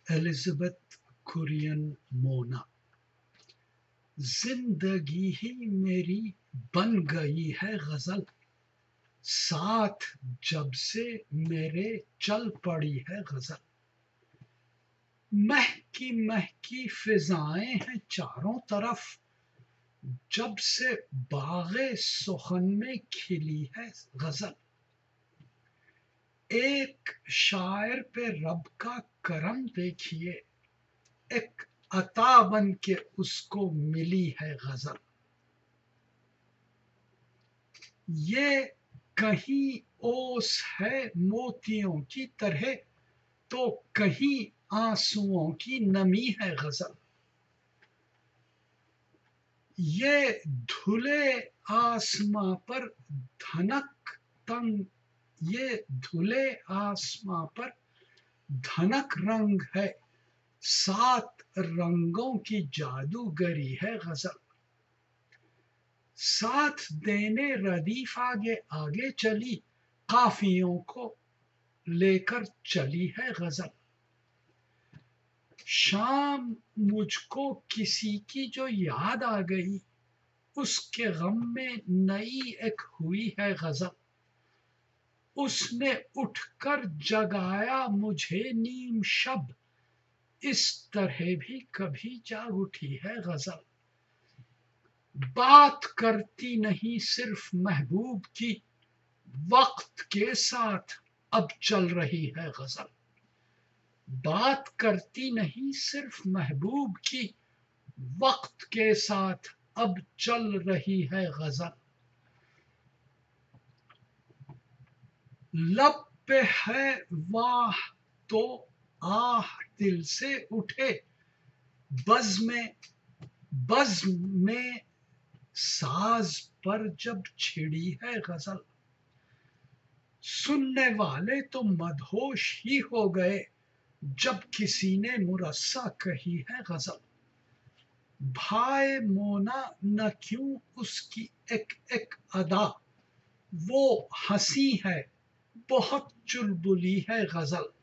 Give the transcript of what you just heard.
Elizabeth Korean مونا۔ زندگی ہی میری بن گئی ہے غزل، ساتھ جب سے میرے چل پڑی ہے غزل۔ مہکی مہکی فضائیں ہیں چاروں طرف، جب سے باغ سخن میں کھلی ہے غزل۔ ایک شاعر پہ رب کا کرم دیکھیے، ایک عطا بن کے اس کو ملی ہے غزل۔ یہ کہیں اوس ہے موتیوں کی طرح، تو کہیں آنسوؤں کی نمی ہے غزل۔ یہ دھلے آسماں پر دھنک تنگ، یہ دھلے آسماں پر دھنک رنگ ہے، سات رنگوں کی جادوگری ہے غزل۔ ساتھ دینے ردیف آگے آگے چلی، قافیوں کو لے کر چلی ہے غزل۔ شام مجھ کو کسی کی جو یاد آ گئی، اس کے غم میں نئی ایک ہوئی ہے غزل۔ اس نے اٹھ کر جگایا مجھے نیم شب، اس طرح بھی کبھی جاگ اٹھی ہے غزل۔ بات کرتی نہیں صرف محبوب کی، وقت کے ساتھ اب چل رہی ہے غزل۔ بات کرتی نہیں صرف محبوب کی، وقت کے ساتھ اب چل رہی ہے غزل۔ لب پہ ہے واہ تو آہ دل سے اٹھے، بزم میں ساز پر جب چھڑی ہے غزل۔ سننے والے تو مدہوش ہی ہو گئے، جب کسی نے مرصع کہی ہے غزل۔ بھائے مونا نہ کیوں اس کی ایک ایک ادا، وہ ہنسی ہے بہت چلبلی ہے غزل۔